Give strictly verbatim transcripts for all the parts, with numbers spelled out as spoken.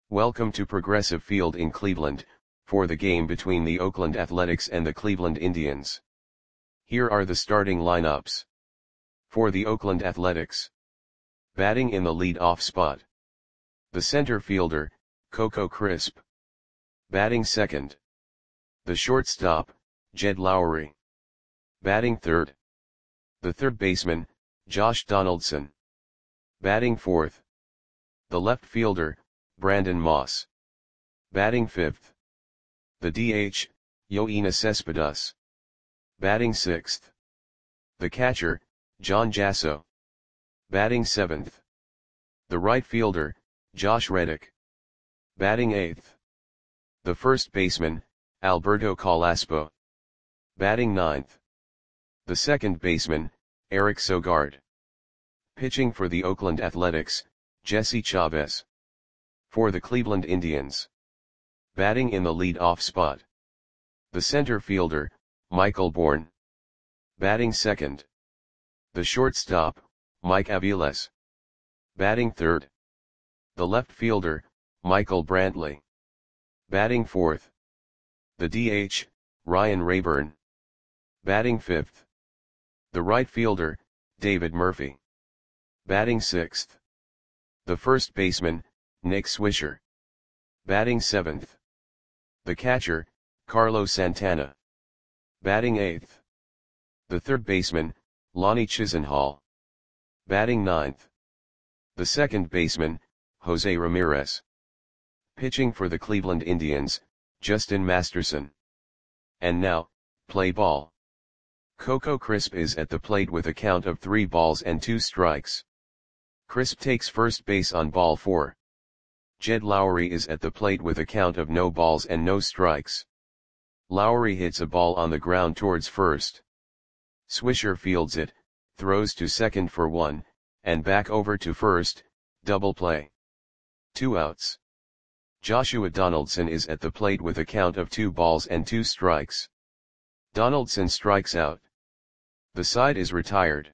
Welcome to Progressive Field in Cleveland, for the game between the Oakland Athletics and the Cleveland Indians. Here are the starting lineups. For the Oakland Athletics. Batting in the lead-off spot. The center fielder, Coco Crisp. Batting second. The shortstop, Jed Lowrie. Batting third. The third baseman, Josh Donaldson. Batting fourth. The left fielder, Brandon Moss. Batting fifth. The D H, Yoenis Cespedes. Batting sixth. The catcher, John Jasso. Batting seventh. The right fielder, Josh Reddick. Batting eighth. The first baseman, Alberto Calaspo. Batting ninth. The second baseman, Eric Sogard. Pitching for the Oakland Athletics, Jesse Chavez. For the Cleveland Indians. Batting in the lead-off spot. The center fielder, Michael Bourn. Batting second. The shortstop, Mike Aviles. Batting third. The left fielder, Michael Brantley. Batting fourth. The D H, Ryan Rayburn. Batting fifth. The right fielder, David Murphy. Batting sixth. The first baseman, Nick Swisher. Batting seventh. The catcher, Carlos Santana. Batting eighth. The third baseman, Lonnie Chisenhall. Batting ninth. The second baseman, Jose Ramirez. Pitching for the Cleveland Indians, Justin Masterson. And now, play ball. Coco Crisp is at the plate with a count of three balls and two strikes. Crisp takes first base on ball four. Jed Lowrie is at the plate with a count of no balls and no strikes. Lowrie hits a ball on the ground towards first. Swisher fields it, throws to second for one, and back over to first, double play. Two outs. Joshua Donaldson is at the plate with a count of two balls and two strikes. Donaldson strikes out. The side is retired.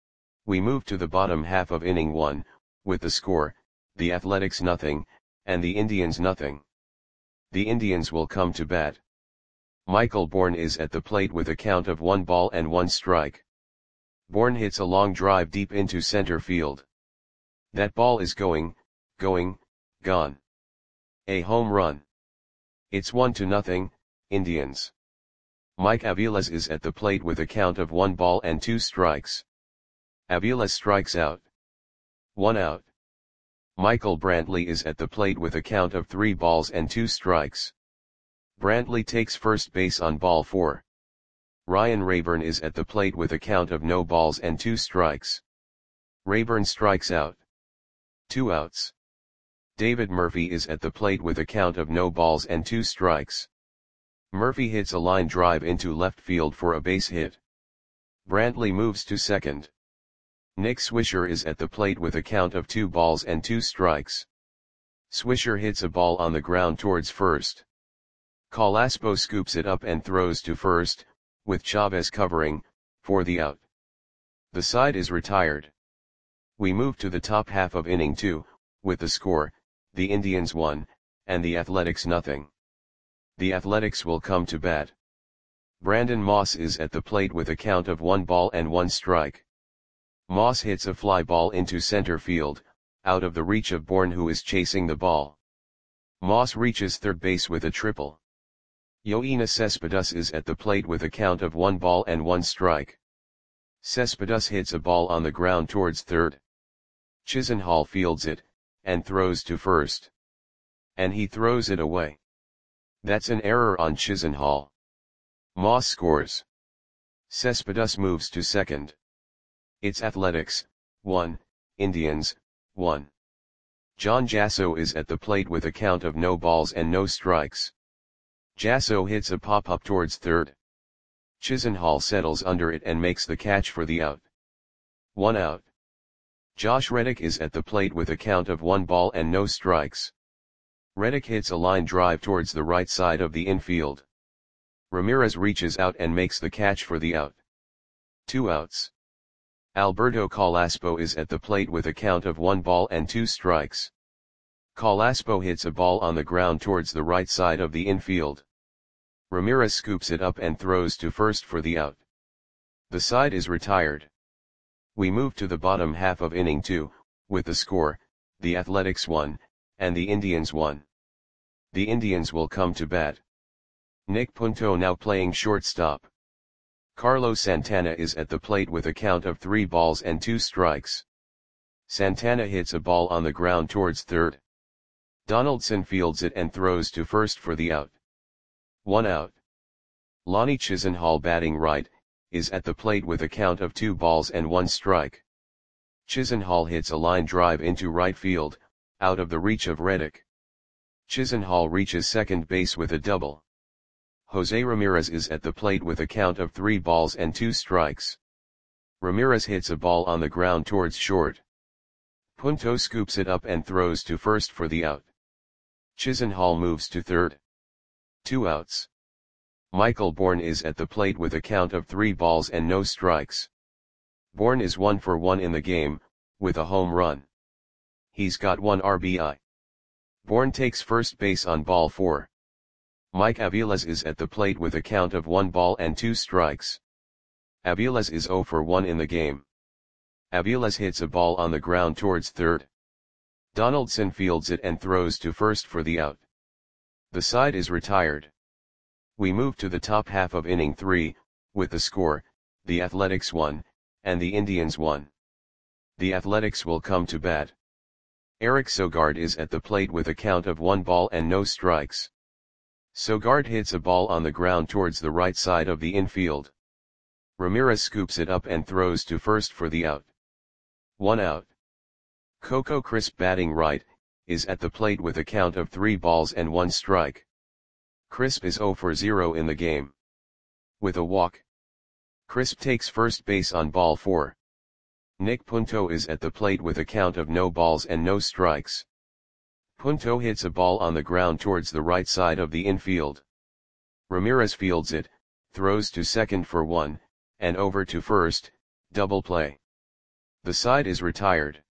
We move to the bottom half of inning one, with the score, the Athletics nothing, and the Indians nothing. The Indians will come to bat. Michael Bourn is at the plate with a count of one ball and one strike. Bourn hits a long drive deep into center field. That ball is going, going, gone. A home run. It's one to nothing, Indians. Mike Aviles is at the plate with a count of one ball and two strikes. Aviles strikes out. One out. Michael Brantley is at the plate with a count of three balls and two strikes. Brantley takes first base on ball four. Ryan Rayburn is at the plate with a count of no balls and two strikes. Rayburn strikes out. Two outs. David Murphy is at the plate with a count of no balls and two strikes. Murphy hits a line drive into left field for a base hit. Brantley moves to second. Nick Swisher is at the plate with a count of two balls and two strikes. Swisher hits a ball on the ground towards first. Calaspo scoops it up and throws to first, with Chavez covering, for the out. The side is retired. We move to the top half of inning two, with the score, the Indians one, and the Athletics nothing. The Athletics will come to bat. Brandon Moss is at the plate with a count of one ball and one strike. Moss hits a fly ball into center field, out of the reach of Bourn, who is chasing the ball. Moss reaches third base with a triple. Yoenis Cespedes is at the plate with a count of one ball and one strike. Cespedes hits a ball on the ground towards third. Chisenhall fields it, and throws to first. And he throws it away. That's an error on Chisenhall. Moss scores. Cespedes moves to second. It's Athletics, one, Indians, one. John Jasso is at the plate with a count of no balls and no strikes. Jasso hits a pop-up towards third. Chisenhall settles under it and makes the catch for the out. One out. Josh Reddick is at the plate with a count of one ball and no strikes. Reddick hits a line drive towards the right side of the infield. Ramirez reaches out and makes the catch for the out. Two outs. Alberto Calaspo is at the plate with a count of one ball and two strikes. Calaspo hits a ball on the ground towards the right side of the infield. Ramirez scoops it up and throws to first for the out. The side is retired. We move to the bottom half of inning two, with the score, the Athletics one, and the Indians one. The Indians will come to bat. Nick Punto now playing shortstop. Carlos Santana is at the plate with a count of three balls and two strikes. Santana hits a ball on the ground towards third. Donaldson fields it and throws to first for the out. One out. Lonnie Chisenhall batting right, is at the plate with a count of two balls and one strike. Chisenhall hits a line drive into right field, out of the reach of Reddick. Chisenhall reaches second base with a double. Jose Ramirez is at the plate with a count of three balls and two strikes. Ramirez hits a ball on the ground towards short. Punto scoops it up and throws to first for the out. Chisenhall moves to third. Two outs. Michael Bourne is at the plate with a count of three balls and no strikes. Bourne is one for one in the game, with a home run. He's got one R B I. Bourne takes first base on ball four. Mike Aviles is at the plate with a count of one ball and two strikes. Aviles is zero for one in the game. Aviles hits a ball on the ground towards third. Donaldson fields it and throws to first for the out. The side is retired. We move to the top half of inning three, with the score, the Athletics one, and the Indians one. The Athletics will come to bat. Eric Sogard is at the plate with a count of one ball and no strikes. Sogard hits a ball on the ground towards the right side of the infield. Ramirez scoops it up and throws to first for the out. One out. Coco Crisp batting right, is at the plate with a count of three balls and one strike. Crisp is zero for zero in the game. With a walk. Crisp takes first base on ball four. Nick Punto is at the plate with a count of no balls and no strikes. Punto hits a ball on the ground towards the right side of the infield. Ramirez fields it, throws to second for one, and over to first, double play. The side is retired.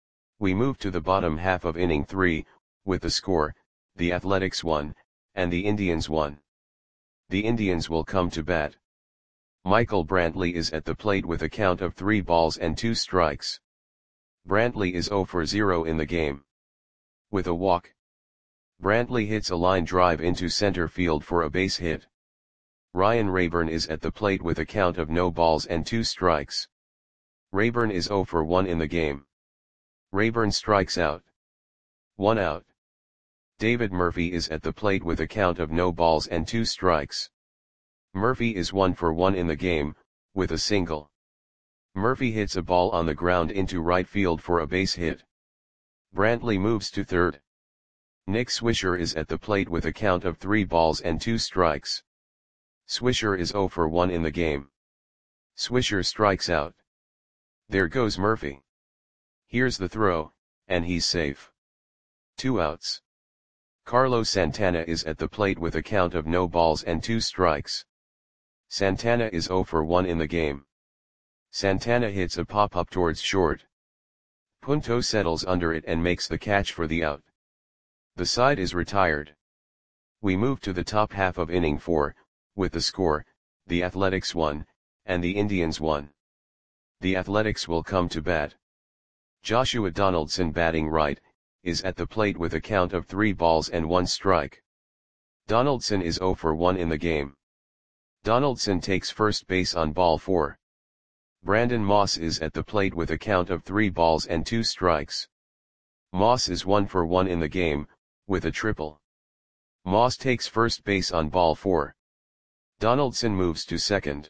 We move to the bottom half of inning three, with the score, the Athletics one, and the Indians one. The Indians will come to bat. Michael Brantley is at the plate with a count of three balls and two strikes. Brantley is zero for zero in the game. With a walk. Brantley hits a line drive into center field for a base hit. Ryan Rayburn is at the plate with a count of no balls and two strikes. Rayburn is zero for one in the game. Rayburn strikes out. One out. David Murphy is at the plate with a count of no balls and two strikes. Murphy is one for one in the game, with a single. Murphy hits a ball on the ground into right field for a base hit. Brantley moves to third. Nick Swisher is at the plate with a count of three balls and two strikes. Swisher is zero for one in the game. Swisher strikes out. There goes Murphy. Here's the throw, and he's safe. Two outs. Carlos Santana is at the plate with a count of no balls and two strikes. Santana is zero for one in the game. Santana hits a pop-up towards short. Punto settles under it and makes the catch for the out. The side is retired. We move to the top half of inning four, with the score, the Athletics one, and the Indians one. The Athletics will come to bat. Joshua Donaldson batting right, is at the plate with a count of three balls and one strike. Donaldson is zero for one in the game. Donaldson takes first base on ball four. Brandon Moss is at the plate with a count of three balls and two strikes. Moss is one for one in the game, with a triple. Moss takes first base on ball four. Donaldson moves to second.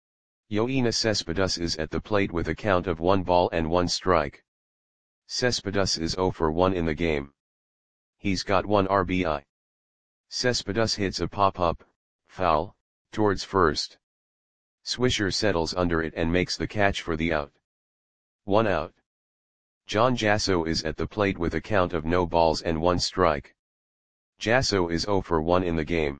Yoenis Cespedes is at the plate with a count of one ball and one strike. Cespedes is zero for one in the game. He's got one R B I. Cespedes hits a pop-up, foul, towards first. Swisher settles under it and makes the catch for the out. One out. John Jasso is at the plate with a count of no balls and one strike. Jasso is zero for one in the game.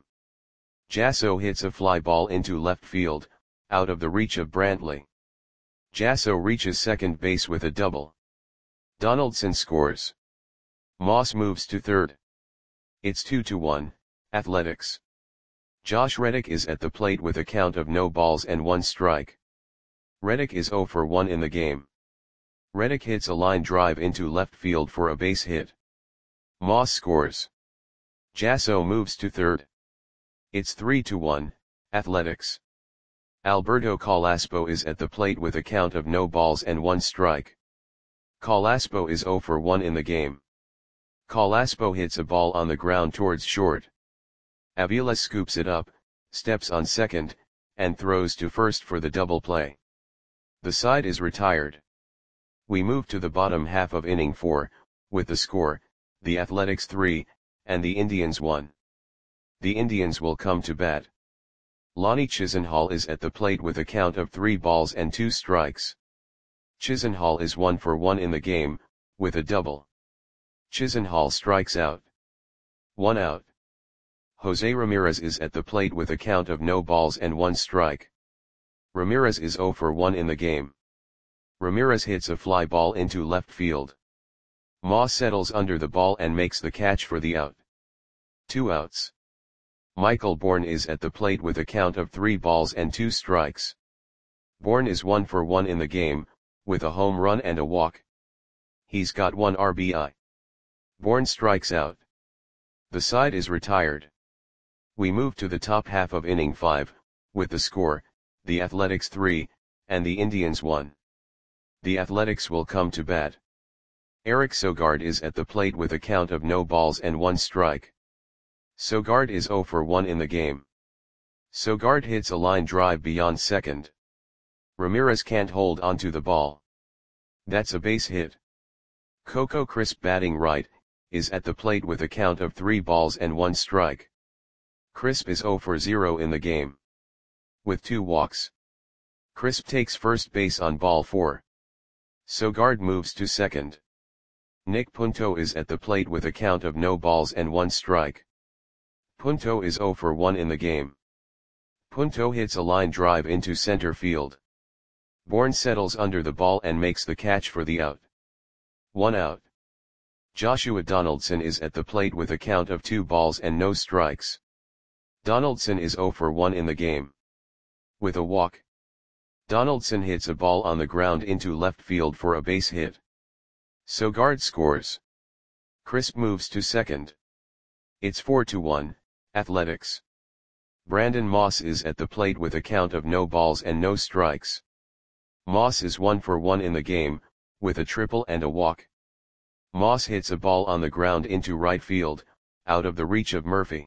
Jasso hits a fly ball into left field, out of the reach of Brantley. Jasso reaches second base with a double. Donaldson scores. Moss moves to third. It's two to one, Athletics. Josh Reddick is at the plate with a count of no balls and one strike. Reddick is zero for one in the game. Reddick hits a line drive into left field for a base hit. Moss scores. Jasso moves to third. It's three to one, Athletics. Alberto Calaspo is at the plate with a count of no balls and one strike. Calaspo is zero for one in the game. Calaspo hits a ball on the ground towards short. Avila scoops it up, steps on second, and throws to first for the double play. The side is retired. We move to the bottom half of inning four, with the score, the Athletics three, and the Indians one. The Indians will come to bat. Lonnie Chisenhall is at the plate with a count of three balls and two strikes. Chisenhall is one for one in the game, with a double. Chisenhall strikes out. One out. Jose Ramirez is at the plate with a count of no balls and one strike. Ramirez is zero for one in the game. Ramirez hits a fly ball into left field. Moss settles under the ball and makes the catch for the out. Two outs. Michael Bourne is at the plate with a count of three balls and two strikes. Bourne is one for one in the game, with a home run and a walk. He's got one R B I. Bourne strikes out. The side is retired. We move to the top half of inning five, with the score, the Athletics three, and the Indians one. The Athletics will come to bat. Eric Sogard is at the plate with a count of no balls and one strike. Sogard is zero for one in the game. Sogard hits a line drive beyond second. Ramirez can't hold onto the ball. That's a base hit. Coco Crisp, batting right, is at the plate with a count of three balls and one strike. Crisp is zero for zero in the game. With two walks. Crisp takes first base on ball four. Sogard moves to second. Nick Punto is at the plate with a count of no balls and one strike. Punto is zero for one in the game. Punto hits a line drive into center field. Bourne settles under the ball and makes the catch for the out. One out. Joshua Donaldson is at the plate with a count of two balls and no strikes. Donaldson is zero for one in the game. With a walk. Donaldson hits a ball on the ground into left field for a base hit. Sogard scores. Crisp moves to second. It's four to one, Athletics. Brandon Moss is at the plate with a count of no balls and no strikes. Moss is one for one in the game, with a triple and a walk. Moss hits a ball on the ground into right field, out of the reach of Murphy.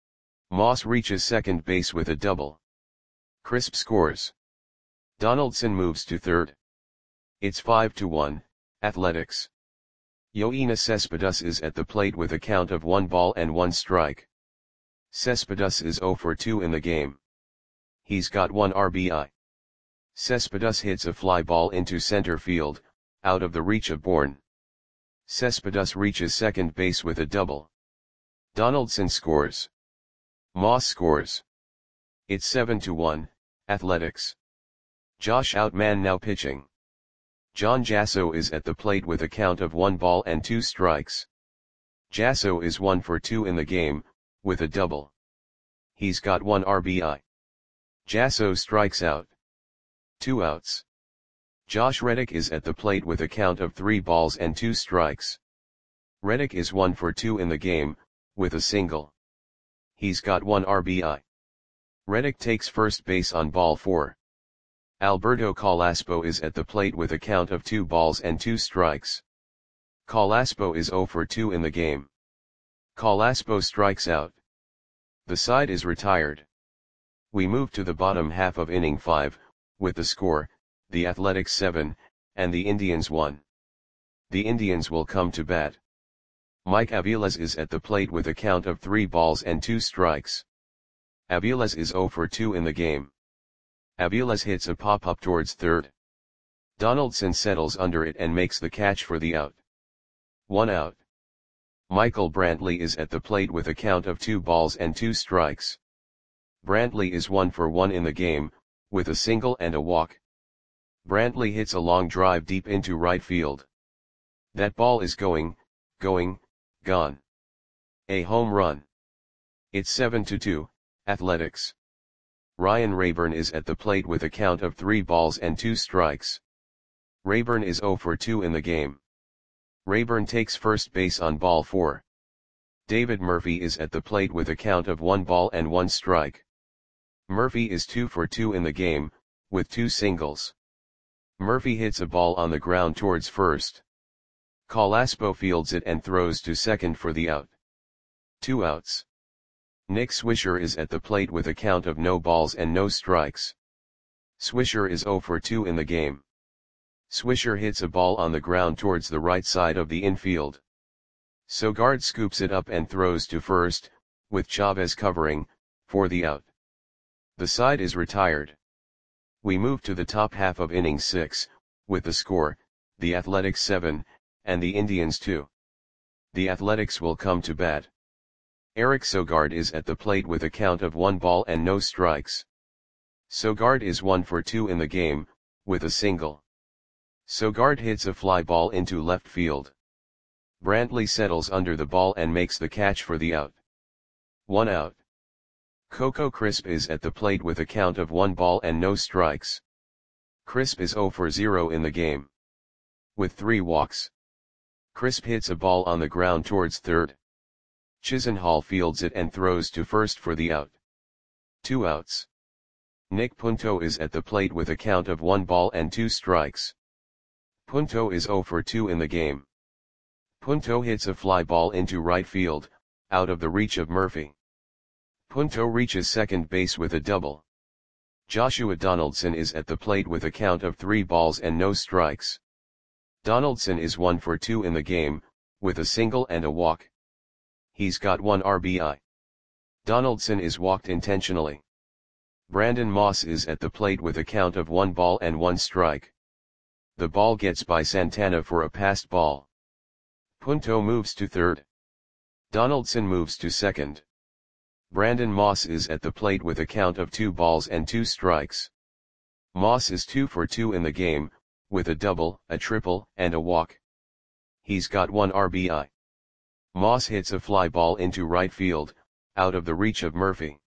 Moss reaches second base with a double. Crisp scores. Donaldson moves to third. It's five to one, Athletics. Yoenis Cespedes is at the plate with a count of one ball and one strike. Cespedes is zero for two in the game. He's got one R B I. Cespedes hits a fly ball into center field, out of the reach of Bourne. Cespedes reaches second base with a double. Donaldson scores. Moss scores. It's seven to one, Athletics. Josh Outman now pitching. John Jasso is at the plate with a count of one ball and two strikes. Jasso is one for two in the game, with a double. He's got one R B I. Jasso strikes out. Two outs. Josh Reddick is at the plate with a count of three balls and two strikes. Reddick is one for two in the game, with a single. He's got one R B I. Reddick takes first base on ball four. Alberto Calaspo is at the plate with a count of two balls and two strikes. Calaspo is zero for two in the game. Calaspo strikes out. The side is retired. We move to the bottom half of inning five, with the score, the Athletics seven, and the Indians one. The Indians will come to bat. Mike Aviles is at the plate with a count of three balls and two strikes. Aviles is zero for two in the game. Aviles hits a pop-up towards third. Donaldson settles under it and makes the catch for the out. One out. Michael Brantley is at the plate with a count of two balls and two strikes. Brantley is one for one in the game, with a single and a walk. Brantley hits a long drive deep into right field. That ball is going, going, gone. A home run. It's seven to two, Athletics. Ryan Rayburn is at the plate with a count of three balls and two strikes. Rayburn is zero for two in the game. Rayburn takes first base on ball four. David Murphy is at the plate with a count of one ball and one strike. Murphy is two for two in the game, with two singles. Murphy hits a ball on the ground towards first. Colaspo fields it and throws to second for the out. Two outs. Nick Swisher is at the plate with a count of no balls and no strikes. Swisher is zero for two in the game. Swisher hits a ball on the ground towards the right side of the infield. Sogard scoops it up and throws to first, with Chavez covering, for the out. The side is retired. We move to the top half of inning six, with the score, the Athletics seven, and the Indians two. The Athletics will come to bat. Eric Sogard is at the plate with a count of one ball and no strikes. Sogard is one for two in the game, with a single. Sogard hits a fly ball into left field. Brantley settles under the ball and makes the catch for the out. One out. Coco Crisp is at the plate with a count of one ball and no strikes. Crisp is zero for zero in the game. With three walks. Crisp hits a ball on the ground towards third. Chisenhall fields it and throws to first for the out. Two outs. Nick Punto is at the plate with a count of one ball and two strikes. Punto is zero for two in the game. Punto hits a fly ball into right field, out of the reach of Murphy. Punto reaches second base with a double. Joshua Donaldson is at the plate with a count of three balls and no strikes. Donaldson is one for two in the game, with a single and a walk. He's got one R B I. Donaldson is walked intentionally. Brandon Moss is at the plate with a count of one ball and one strike. The ball gets by Santana for a passed ball. Punto moves to third. Donaldson moves to second. Brandon Moss is at the plate with a count of two balls and two strikes. Moss is two for two in the game, with a double, a triple, and a walk. He's got one R B I. Moss hits a fly ball into right field, out of the reach of Murphy.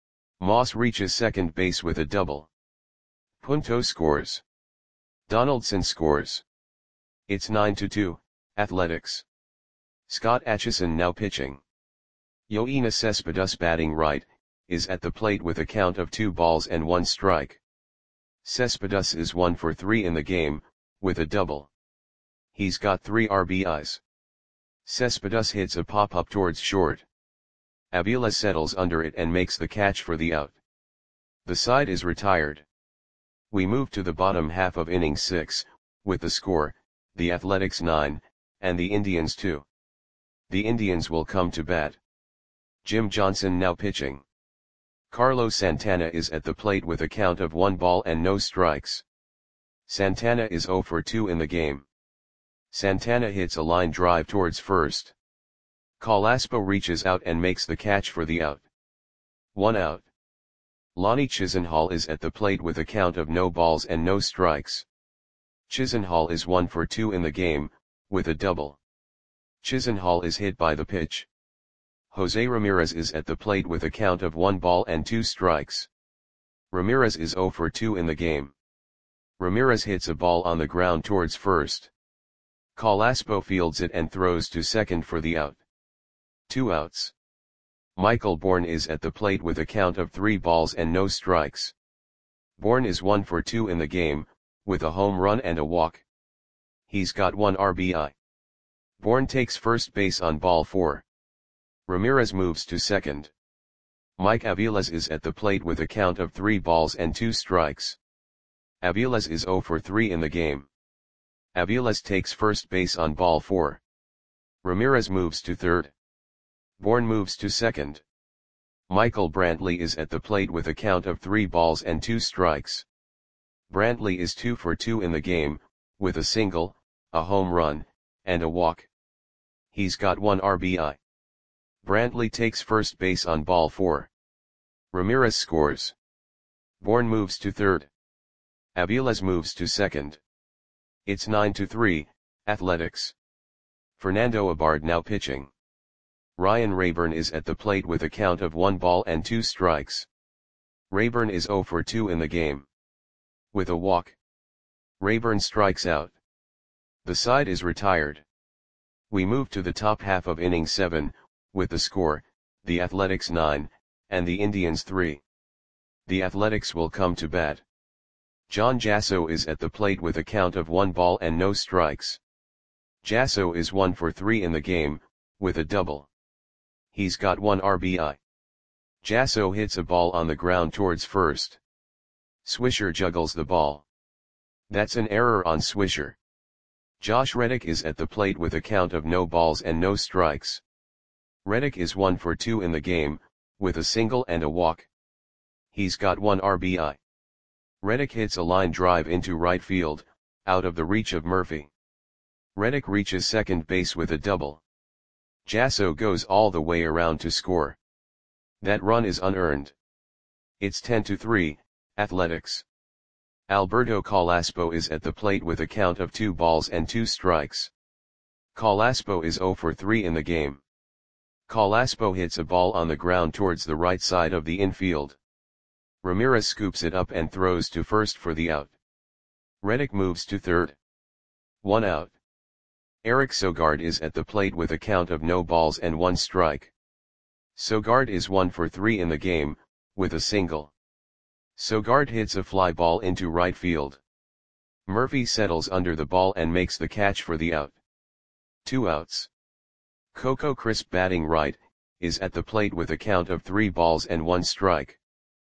Moss reaches second base with a double. Punto scores. Donaldson scores. It's nine to two, Athletics. Scott Atchison now pitching. Yoenis Cespedes batting right, is at the plate with a count of two balls and one strike. Cespedes is one for three in the game, with a double. He's got three R B Is. Cespedes hits a pop-up towards short. Avila settles under it and makes the catch for the out. The side is retired. We move to the bottom half of inning six, with the score, the Athletics nine, and the Indians two. The Indians will come to bat. Jim Johnson now pitching. Carlos Santana is at the plate with a count of one ball and no strikes. Santana is zero for two in the game. Santana hits a line drive towards first. Colaspo reaches out and makes the catch for the out. One out. Lonnie Chisenhall is at the plate with a count of no balls and no strikes. Chisenhall is one for two in the game, with a double. Chisenhall is hit by the pitch. Jose Ramirez is at the plate with a count of one ball and two strikes. Ramirez is zero for two in the game. Ramirez hits a ball on the ground towards first. Colaspo fields it and throws to second for the out. Two outs. Michael Bourne is at the plate with a count of three balls and no strikes. Bourne is one for two in the game, with a home run and a walk. He's got one R B I. Bourne takes first base on ball four. Ramirez moves to second. Mike Aviles is at the plate with a count of three balls and two strikes. Aviles is zero for three in the game. Aviles takes first base on ball four. Ramirez moves to third. Bourne moves to second. Michael Brantley is at the plate with a count of three balls and two strikes. Brantley is two for two in the game, with a single, a home run, and a walk. He's got one R B I. Brantley takes first base on ball four. Ramirez scores. Bourne moves to third. Aviles moves to second. It's nine to three, Athletics. Fernando Abard now pitching. Ryan Rayburn is at the plate with a count of one ball and two strikes. Rayburn is zero for two in the game. With a walk, Rayburn strikes out. The side is retired. We move to the top half of inning seven, with the score, the Athletics nine, and the Indians three. The Athletics will come to bat. John Jasso is at the plate with a count of one ball and no strikes. Jasso is one for three in the game, with a double. He's got one R B I. Jasso hits a ball on the ground towards first. Swisher juggles the ball. That's an error on Swisher. Josh Reddick is at the plate with a count of no balls and no strikes. Reddick is one for two in the game, with a single and a walk. He's got one R B I. Reddick hits a line drive into right field, out of the reach of Murphy. Reddick reaches second base with a double. Jasso goes all the way around to score. That run is unearned. It's ten to three, Athletics. Alberto Calaspo is at the plate with a count of two balls and two strikes. Calaspo is zero for three in the game. Calaspo hits a ball on the ground towards the right side of the infield. Ramirez scoops it up and throws to first for the out. Reddick moves to third. One out. Eric Sogard is at the plate with a count of no balls and one strike. Sogard is one for three in the game, with a single. Sogard hits a fly ball into right field. Murphy settles under the ball and makes the catch for the out. Two outs. Coco Crisp, batting right, is at the plate with a count of three balls and one strike.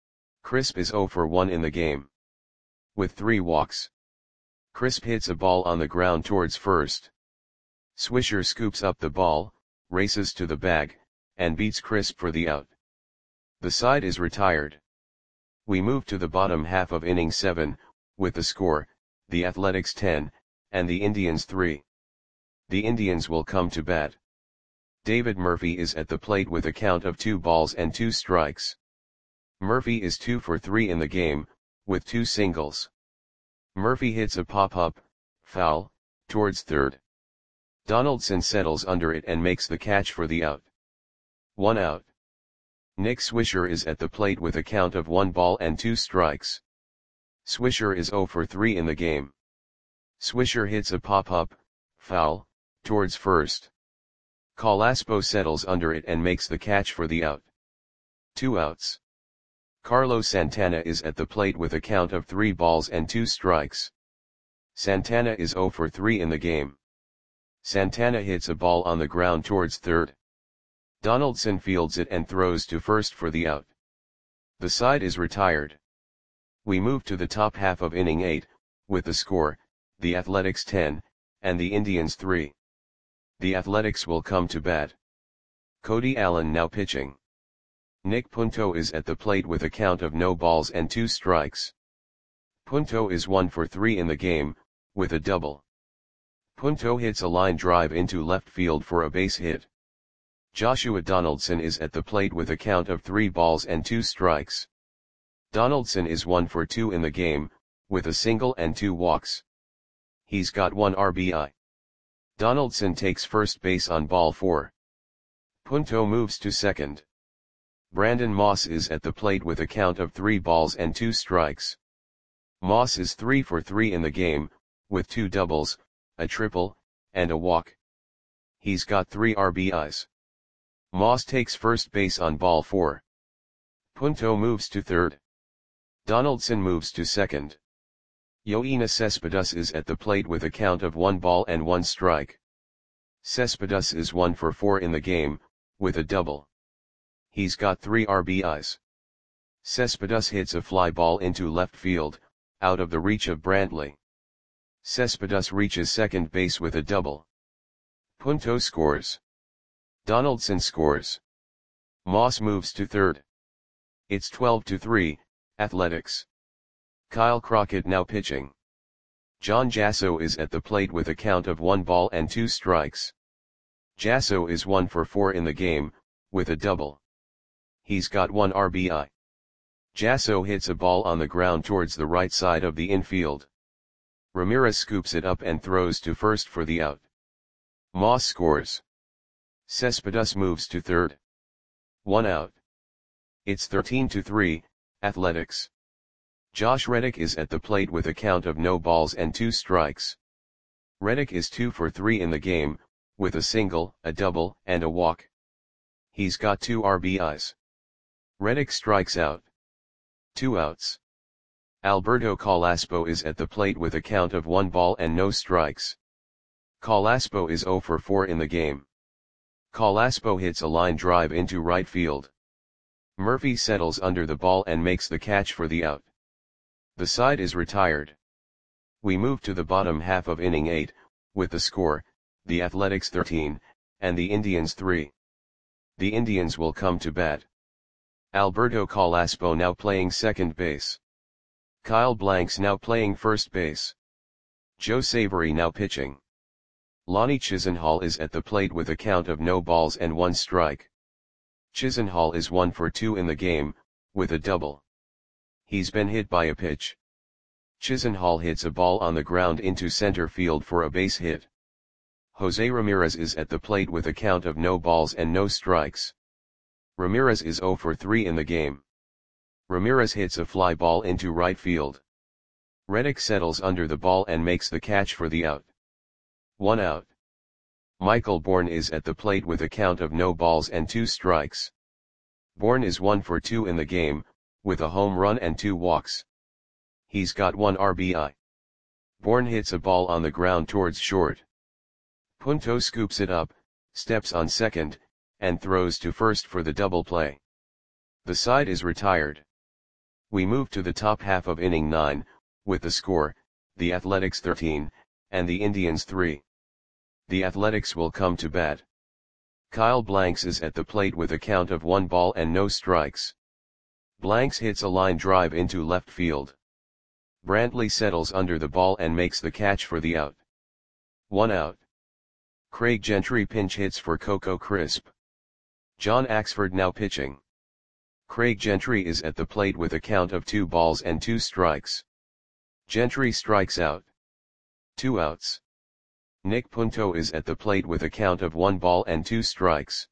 Crisp is zero for one in the game. With three walks. Crisp hits a ball on the ground towards first. Swisher scoops up the ball, races to the bag, and beats Crisp for the out. The side is retired. We move to the bottom half of inning seven, with the score, the Athletics ten, and the Indians three. The Indians will come to bat. David Murphy is at the plate with a count of two balls and two strikes. Murphy is two for three in the game, with two singles. Murphy hits a pop-up, foul, towards third. Donaldson settles under it and makes the catch for the out. One out. Nick Swisher is at the plate with a count of one ball and two strikes. Swisher is zero for three in the game. Swisher hits a pop-up, foul, towards first. Calaspo settles under it and makes the catch for the out. Two outs. Carlos Santana is at the plate with a count of three balls and two strikes. Santana is zero for three in the game. Santana hits a ball on the ground towards third. Donaldson fields it and throws to first for the out. The side is retired. We move to the top half of inning eight, with the score, the Athletics ten, and the Indians three. The Athletics will come to bat. Cody Allen now pitching. Nick Punto is at the plate with a count of no balls and two strikes. Punto is one for three in the game, with a double. Punto hits a line drive into left field for a base hit. Joshua Donaldson is at the plate with a count of three balls and two strikes. Donaldson is one for two in the game, with a single and two walks. He's got one R B I. Donaldson takes first base on ball four. Punto moves to second. Brandon Moss is at the plate with a count of three balls and two strikes. Moss is three for three in the game, with two doubles, a triple, and a walk. He's got three R B Is. Moss takes first base on ball four. Punto moves to third. Donaldson moves to second. Yoenis Cespedes is at the plate with a count of one ball and one strike. Cespedes is one for four in the game, with a double. He's got three R B Is. Cespedes hits a fly ball into left field, out of the reach of Brantley. Cespedes reaches second base with a double. Punto scores. Donaldson scores. Moss moves to third. It's twelve to three, Athletics. Kyle Crockett now pitching. John Jasso is at the plate with a count of one ball and two strikes. Jasso is one for four in the game, with a double. He's got one R B I. Jasso hits a ball on the ground towards the right side of the infield. Ramirez scoops it up and throws to first for the out. Moss scores. Cespedes moves to third. One out. It's thirteen to three, Athletics. Josh Reddick is at the plate with a count of no balls and two strikes. Reddick is two for three in the game, with a single, a double, and a walk. He's got two R B Is. Reddick strikes out. Two outs. Alberto Carrasco is at the plate with a count of one ball and no strikes. Carrasco is zero for four in the game. Carrasco hits a line drive into right field. Murphy settles under the ball and makes the catch for the out. The side is retired. We move to the bottom half of inning eight, with the score, the Athletics thirteen, and the Indians three. The Indians will come to bat. Alberto Carrasco now playing second base. Kyle Blanks now playing first base. Joe Savory now pitching. Lonnie Chisenhall is at the plate with a count of no balls and one strike. Chisenhall is one for two in the game, with a double. He's been hit by a pitch. Chisenhall hits a ball on the ground into center field for a base hit. Jose Ramirez is at the plate with a count of no balls and no strikes. Ramirez is zero for three in the game. Ramirez hits a fly ball into right field. Reddick settles under the ball and makes the catch for the out. One out. Michael Bourn is at the plate with a count of no balls and two strikes. Bourn is one for two in the game, with a home run and two walks. He's got one R B I. Bourn hits a ball on the ground towards short. Punto scoops it up, steps on second, and throws to first for the double play. The side is retired. We move to the top half of inning nine, with the score, the Athletics thirteen, and the Indians three. The Athletics will come to bat. Kyle Blanks is at the plate with a count of one ball and no strikes. Blanks hits a line drive into left field. Brantley settles under the ball and makes the catch for the out. One out. Craig Gentry pinch hits for Coco Crisp. John Axford now pitching. Craig Gentry is at the plate with a count of two balls and two strikes. Gentry strikes out. Two outs. Nick Punto is at the plate with a count of one ball and two strikes.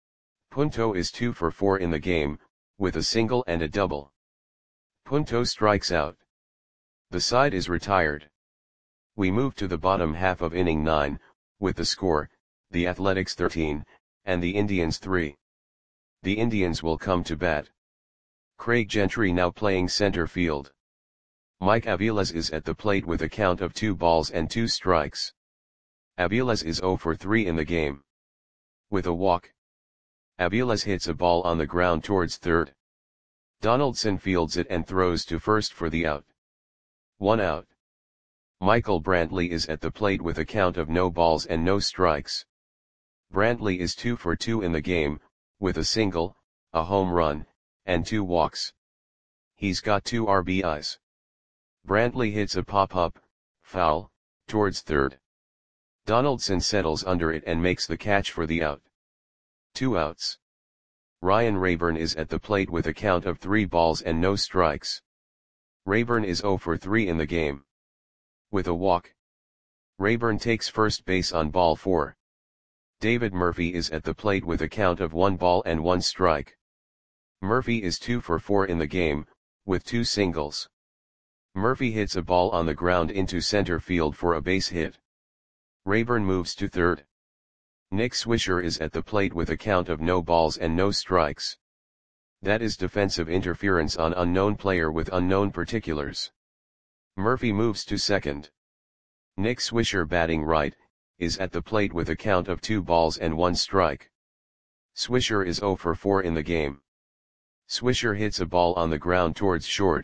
Punto is two for four in the game, with a single and a double. Punto strikes out. The side is retired. We move to the bottom half of inning nine, with the score, the Athletics thirteen, and the Indians three. The Indians will come to bat. Craig Gentry now playing center field. Mike Aviles is at the plate with a count of two balls and two strikes. Aviles is zero for three in the game. With a walk. Aviles hits a ball on the ground towards third. Donaldson fields it and throws to first for the out. One out. Michael Brantley is at the plate with a count of no balls and no strikes. Brantley is two for two in the game, with a single, a home run, and two walks. He's got two R B Is. Brantley hits a pop-up, foul, towards third. Donaldson settles under it and makes the catch for the out. Two outs. Ryan Rayburn is at the plate with a count of three balls and no strikes. Rayburn is zero for three in the game. With a walk. Rayburn takes first base on ball four. David Murphy is at the plate with a count of one ball and one strike. Murphy is two for four in the game, with two singles. Murphy hits a ball on the ground into center field for a base hit. Rayburn moves to third. Nick Swisher is at the plate with a count of no balls and no strikes. That is defensive interference on unknown player with unknown particulars. Murphy moves to second. Nick Swisher batting right, is at the plate with a count of two balls and one strike. Swisher is zero for four in the game. Swisher hits a ball on the ground towards short.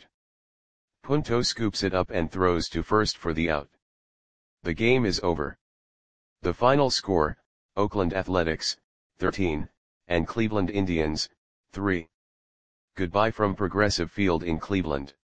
Punto scoops it up and throws to first for the out. The game is over. The final score, Oakland Athletics, thirteen, and Cleveland Indians, three. Goodbye from Progressive Field in Cleveland.